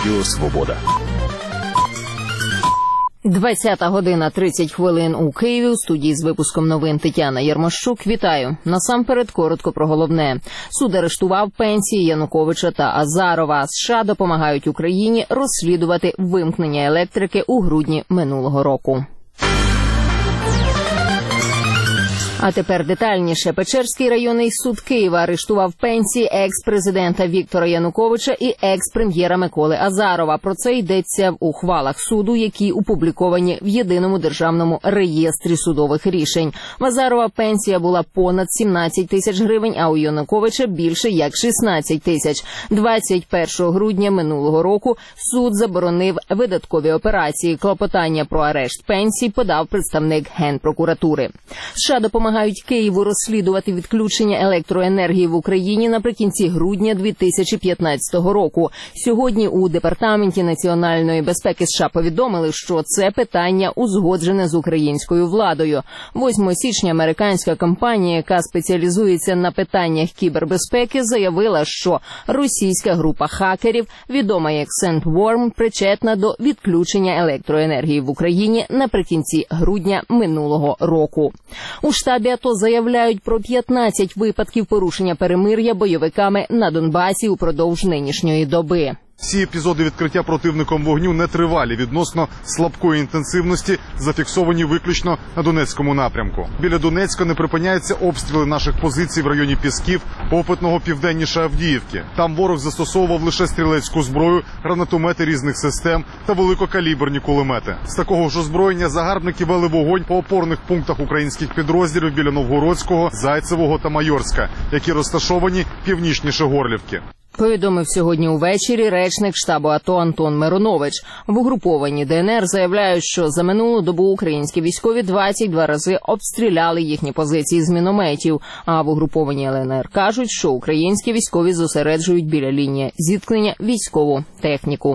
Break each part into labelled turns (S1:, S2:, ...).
S1: Радіо Свобода.
S2: 20:30 у Києві. У студії з випуском новин Тетяна Єрмощук. Вітаю. Насамперед, коротко про головне. Суд арештував пенсії Януковича та Азарова. США допомагають Україні розслідувати вимкнення електрики у грудні минулого року. А тепер детальніше. Печерський районний суд Києва арештував пенсії екс-президента Віктора Януковича і екс-прем'єра Миколи Азарова. Про це йдеться в ухвалах суду, які опубліковані в Єдиному державному реєстрі судових рішень. В Азарова пенсія була понад 17 тисяч гривень, а у Януковича більше як 16 тисяч. 21 грудня минулого року суд заборонив видаткові операції. Клопотання про арешт пенсій подав представник Генпрокуратури. США допомагають Києву розслідувати відключення електроенергії в Україні наприкінці грудня 2015 року. Сьогодні у Департаменті національної безпеки США повідомили, що це питання узгоджене з українською владою. 8 січня американська компанія, яка спеціалізується на питаннях кібербезпеки, заявила, що російська група хакерів, відома як SandWorm, причетна до відключення електроенергії в Україні наприкінці грудня минулого року. У штабі АТО заявляють про 15 випадків порушення перемир'я бойовиками на Донбасі упродовж нинішньої доби.
S3: Всі епізоди відкриття противником вогню нетривалі, відносно слабкої інтенсивності, зафіксовані виключно на Донецькому напрямку. Біля Донецька не припиняються обстріли наших позицій в районі Пісків, Опитного, південніше Авдіївки. Там ворог застосовував лише стрілецьку зброю, гранатомети різних систем та великокаліберні кулемети. З такого ж озброєння загарбники вели вогонь по опорних пунктах українських підрозділів біля Новгородського, Зайцевого та Майорська, які розташовані північніше Горлівки.
S2: Повідомив сьогодні увечері речник штабу АТО Антон Миронович. В угрупованні ДНР заявляють, що за минулу добу українські військові 22 рази обстріляли їхні позиції з мінометів. А в угрупованні ЛНР кажуть, що українські військові зосереджують біля лінії зіткнення військову техніку.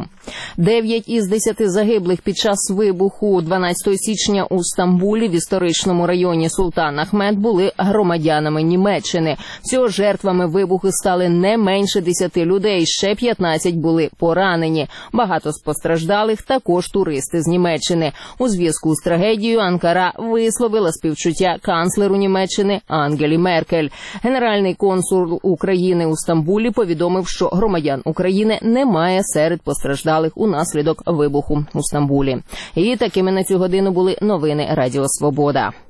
S2: 9 із 10 загиблих під час вибуху 12 січня у Стамбулі в історичному районі Султан Ахмед були громадянами Німеччини. Всього жертвами вибуху стали не менше 10 людей, ще 15 були поранені. Багато з постраждалих також туристи з Німеччини. У зв'язку з трагедією Анкара висловила співчуття канцлеру Німеччини Ангелі Меркель. Генеральний консул України у Стамбулі повідомив, що громадян України немає серед постраждалих унаслідок вибуху у Стамбулі. І такими на цю годину були новини Радіо Свобода.